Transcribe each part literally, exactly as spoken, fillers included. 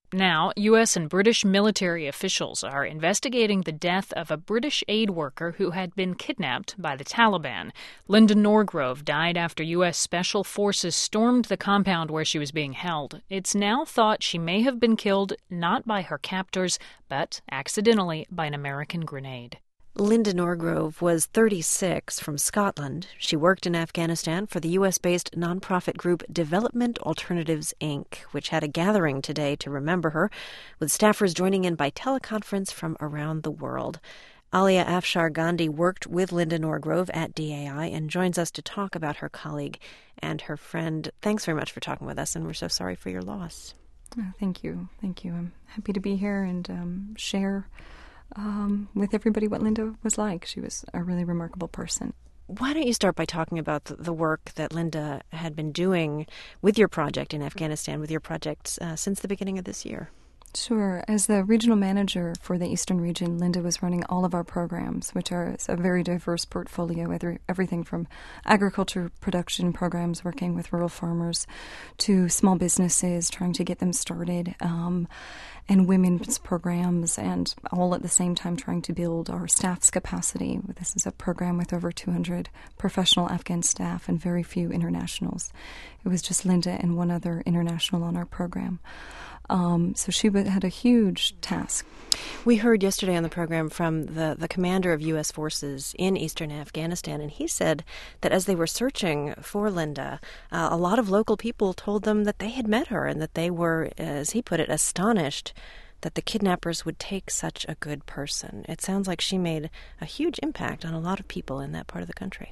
Now, U S and British military officials are investigating the death of a British aid worker who had been kidnapped by the Taliban. Linda Norgrove died after U S Special Forces stormed the compound where she was being held. It's now thought she may have been killed not by her captors, but accidentally by an American grenade. Linda Norgrove was thirty-six, from Scotland. She worked in Afghanistan for the U S-based nonprofit group Development Alternatives, Incorporated, which had a gathering today to remember her, with staffers joining in by teleconference from around the world. Alia Afshar Gandhi worked with Linda Norgrove at D A I and joins us to talk about her colleague and her friend. Thanks very much for talking with us, and we're so sorry for your loss. Oh, thank you. Thank you. I'm happy to be here and um, share Um, with everybody what Linda was like. She was a really remarkable person. Why don't you start by talking about the work that Linda had been doing with your project in Afghanistan, with your projects uh, since the beginning of this year? Sure. As the regional manager for the Eastern region, Linda was running all of our programs, which are a very diverse portfolio, everything from agriculture production programs working with rural farmers to small businesses, trying to get them started, um, and women's programs, and all at the same time trying to build our staff's capacity. This is a program with over two hundred professional Afghan staff and very few internationals. It was just Linda and one other international on our program. Um, so she had a huge task. We heard yesterday on the program from the, the commander of U S forces in eastern Afghanistan, and he said that as they were searching for Linda, uh, a lot of local people told them that they had met her and that they were, as he put it, astonished that the kidnappers would take such a good person. It sounds like she made a huge impact on a lot of people in that part of the country.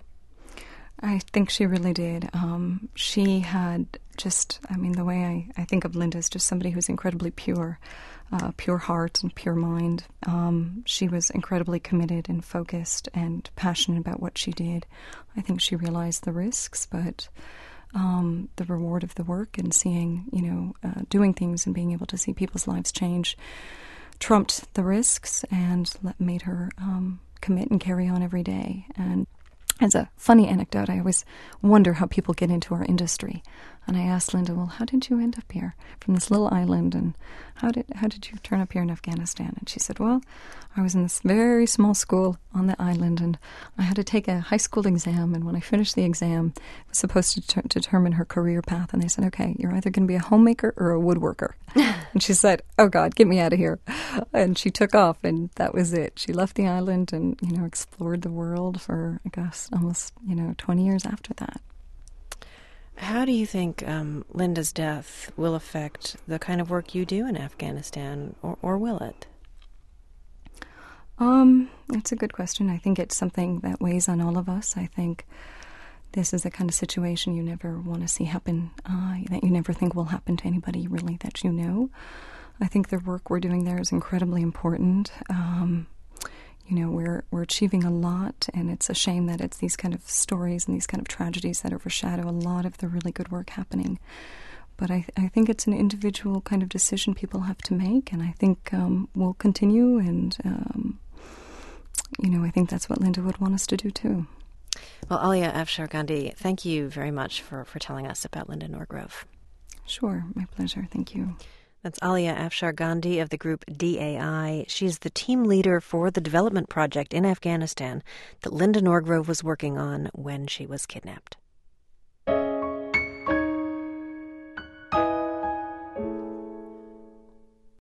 I think she really did. Um, she had just, I mean, the way I, I think of Linda is just somebody who's incredibly pure, uh, pure heart and pure mind. Um, she was incredibly committed and focused and passionate about what she did. I think she realized the risks, but um, the reward of the work and seeing, you know, uh, doing things and being able to see people's lives change trumped the risks and let, made her um, commit and carry on every day. And as a funny anecdote, I always wonder how people get into our industry. And I asked Linda, well, how did you end up here from this little island, and how did how did you turn up here in Afghanistan? And she said, well, I was in this very small school on the island, and I had to take a high school exam, and when I finished the exam, it was supposed to ter- determine her career path, and they said, okay, you're either going to be a homemaker or a woodworker. And she said, oh, God, get me out of here. And she took off, and that was it. She left the island and, you know, explored the world for, I guess, almost, you know, twenty years after that. How do you think um, Linda's death will affect the kind of work you do in Afghanistan, or, or will it? Um, that's a good question. I think it's something that weighs on all of us. I think this is the kind of situation you never want to see happen, uh, that you never think will happen to anybody really that you know. I think the work we're doing there is incredibly important. Um, You know, we're we're achieving a lot, and it's a shame that it's these kind of stories and these kind of tragedies that overshadow a lot of the really good work happening. But I, I think it's an individual kind of decision people have to make, and I think um, we'll continue, and, um, you know, I think that's what Linda would want us to do, too. Well, Alia Afshar Gandhi, thank you very much for, for telling us about Linda Norgrove. Sure, my pleasure. Thank you. That's Alia Afshar Gandhi of the group D A I. She's the team leader for the development project in Afghanistan that Linda Norgrove was working on when she was kidnapped.